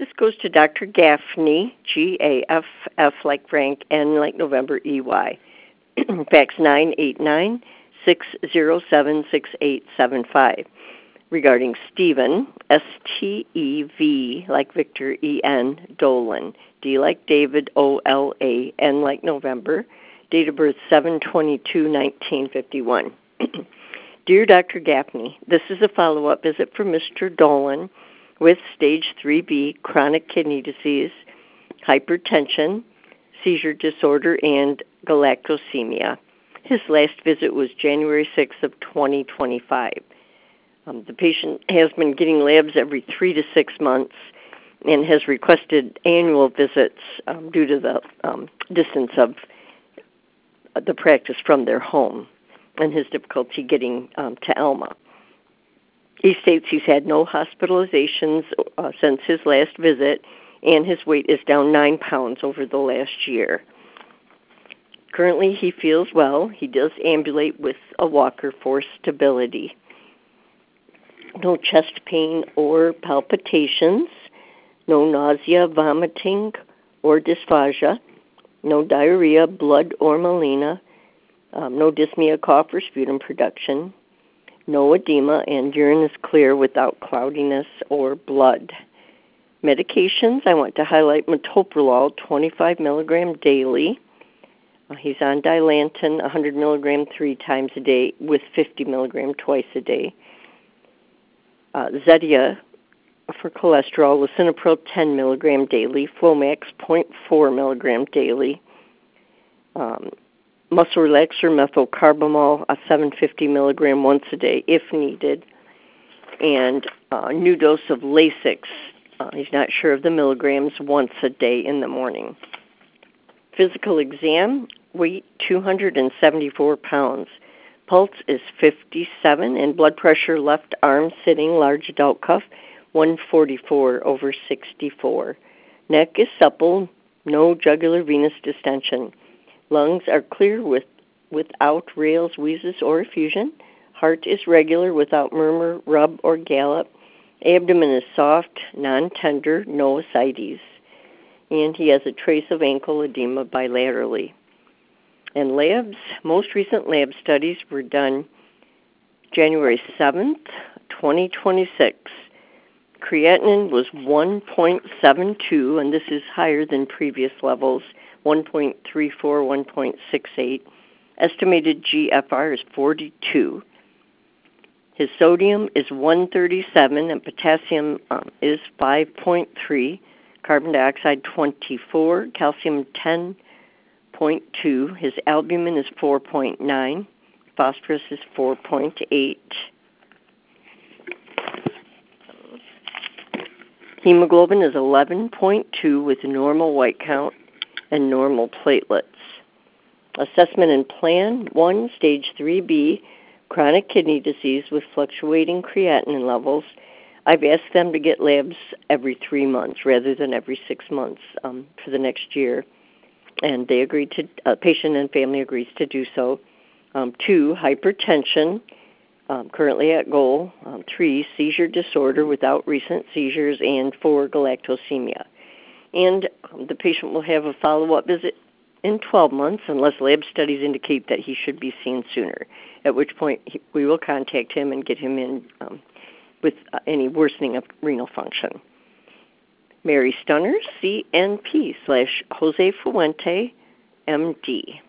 This goes to Dr. Gaffney, Gaff like Frank, N like November, EY. Fax 989-607-6875. Regarding Stephen, Stev like Victor, En, Dolan, D like David, Ola, N like November, date of birth 7/22/1951. Dear Dr. Gaffney, this is a follow-up visit for Mr. Dolan with stage 3B chronic kidney disease, hypertension, seizure disorder, and galactosemia. His last visit was January 6th of 2025. The patient has been getting labs every 3 to 6 months and has requested annual visits due to the distance of the practice from their home and his difficulty getting to Alma. He states he's had no hospitalizations since his last visit, and his weight is down 9 pounds over the last year. Currently, he feels well. He does ambulate with a walker for stability. No chest pain or palpitations, no nausea, vomiting, or dysphagia, no diarrhea, blood, or melena, no dyspnea, cough, or sputum production, no edema, and urine is clear without cloudiness or blood. Medications, I want to highlight metoprolol, 25 milligram daily. He's on Dilantin, 100 milligram 3 times a day with 50 milligram twice a day. Zetia for cholesterol, lisinopril 10 milligram daily, Flomax 0.4 milligram daily, muscle relaxer methylcarbamol 750 milligram once a day if needed, and a new dose of Lasix. He's not sure of the milligrams, once a day in the morning. Physical exam, weight 274 pounds. Pulse is 57, and blood pressure left arm sitting, large adult cuff, 144/64. Neck is supple, no jugular venous distension. Lungs are clear without rales, wheezes, or effusion. Heart is regular without murmur, rub, or gallop. Abdomen is soft, non-tender, no ascites. And he has a trace of ankle edema bilaterally. And labs, most recent lab studies were done January 7th, 2026. Creatinine was 1.72, and this is higher than previous levels, 1.34, 1.68. Estimated GFR is 42. His sodium is 137, and potassium is 5.3, carbon dioxide 24, calcium 10.2. His albumin is 4.9, phosphorus is 4.8. Hemoglobin is 11.2 with normal white count and normal platelets. Assessment and plan: 1, stage 3B, chronic kidney disease with fluctuating creatinine levels. I've asked them to get labs every 3 months rather than every 6 months for the next year, and they agreed to. Patient and family agrees to do so. 2, hypertension, currently at goal. 3, seizure disorder without recent seizures, and 4, galactosemia. And the patient will have a follow-up visit in 12 months unless lab studies indicate that he should be seen sooner, at which point we will contact him and get him in with any worsening of renal function. Mary Stunner, CNP /Jose Fuente, MD.